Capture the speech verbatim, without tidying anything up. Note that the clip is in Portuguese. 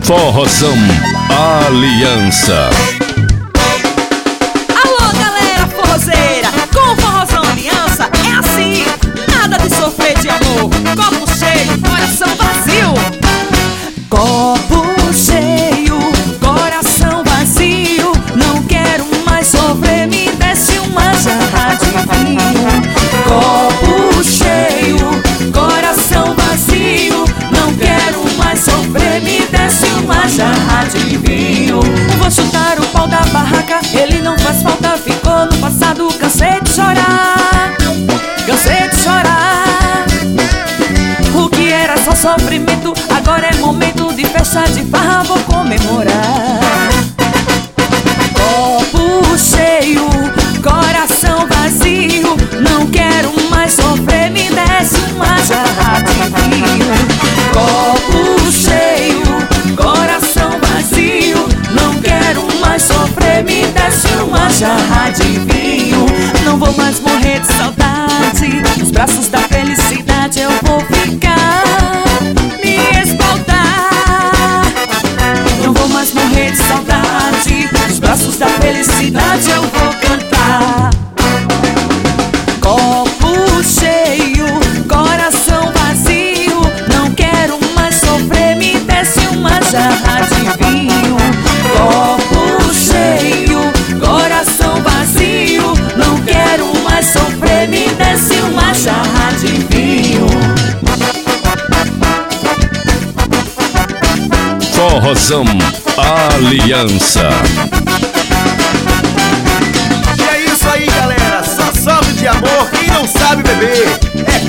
Forrozão Aliança. Alô, galera forrozeira, com o Forrozão Aliança é assim, nada de sofrer de amor. Copo cheio, coração vazio. Copo cheio, coração vazio. Não quero mais sofrer, me desce uma jarra de vinho. Copo cheio, coração vazio. Não quero mais sofrer, me desce uma jarra de vinho. Vou chutar o pau da barraca, ele não faz falta, ficou no passado. Cansei de chorar, cansei de chorar. O que era só sofrimento, agora é momento de festa, de farra, vou comemorar. Copo cheio, coração vazio. Não quero mais sofrer, me desce uma jarra de vinho. Copo cheio, coração vazio. Não quero mais sofrer, me desce uma jarra de vinho. Não vou mais morrer de saudade, nos braços da felicidade eu vou ficar, me espalhar. Não vou mais morrer de saudade, nos braços da felicidade eu vou cantar. Copo cheio, coração vazio. Não quero mais sofrer, me desce uma jarra de vinho. Copo cheio, coração vazio. Não quero mais sofrer, me desce uma jarra de vinho. Forrozão Aliança. E é isso aí, galera. Só sofre de amor quem não sabe beber. É